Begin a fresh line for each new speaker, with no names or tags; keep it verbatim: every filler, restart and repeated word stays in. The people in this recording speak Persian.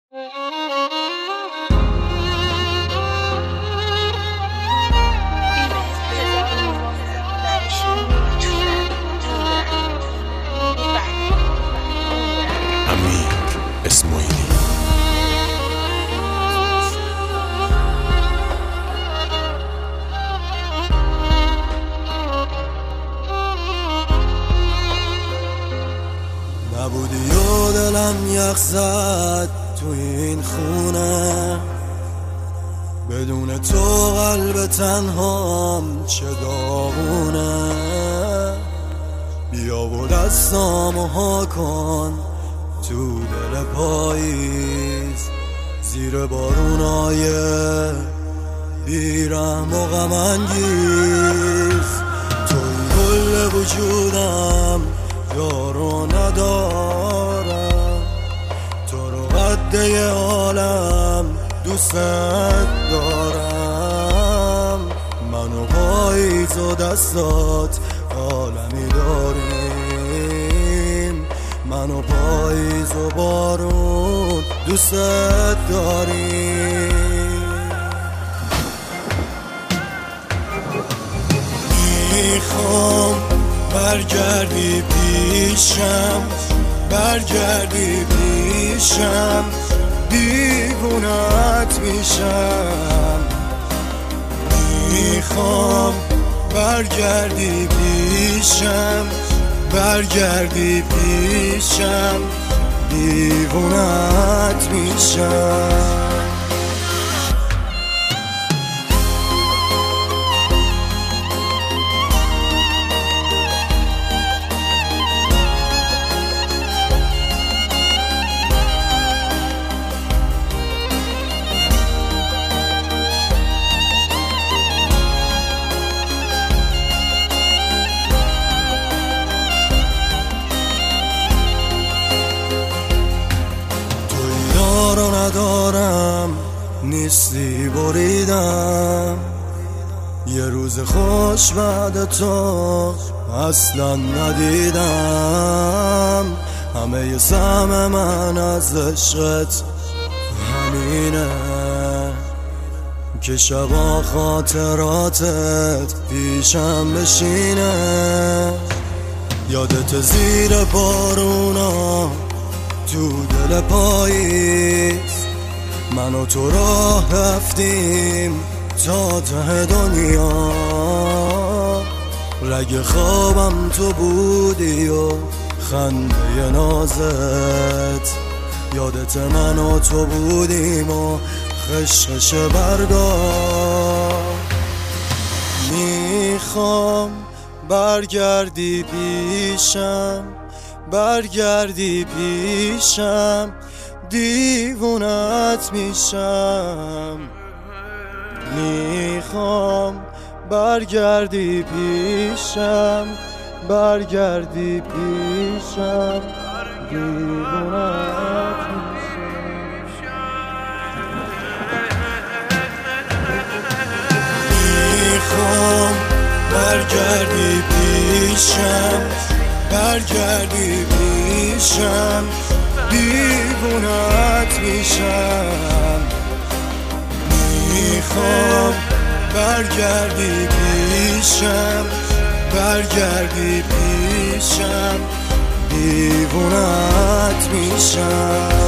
نبودی و دلم یخ زد تو این خونه، بدون تو قلب تنهام چه داغونه. بیا و دستامو ها کن تو دل پاییز، زیر بارونای بیرحم و غم انگیز. توی کل وجودم یارو ندارم، تو رو قده عالم دوست دارم. من و پاییز و دستات عالمی داریم، من و پاییز و بارون دوست داریم. میخوام برگردی پیشم، برگردی پیشم، دیوونت میشم. میخوام برگردی پیشم، برگردی پیشم، دیوونت میشم. رو ندارم نیستی بریدم، یه روز خوش بعد تو اصلا ندیدم. همه ی سهم من از عشقت همینه که شبا خاطراتت پیشم بشینه. یادت زیر بارونا تو دل پاییز، من و تو راه رفتیم تا ته دنیا. رگ خوابم تو بودی و خنده نازت، یادت من و تو بودیم و خشخش بردار. میخوام برگردی پیشم، برگردی پیشم، دیوونت میشم. میخوام برگردی پیشم، برگردی پیشم، دیوونت میشم. میخوام برگردی پیشم، برگردی پیشم، دیوونت میشم. میخوام برگردی پیشم، برگردی پیشم، دیوونت میشم.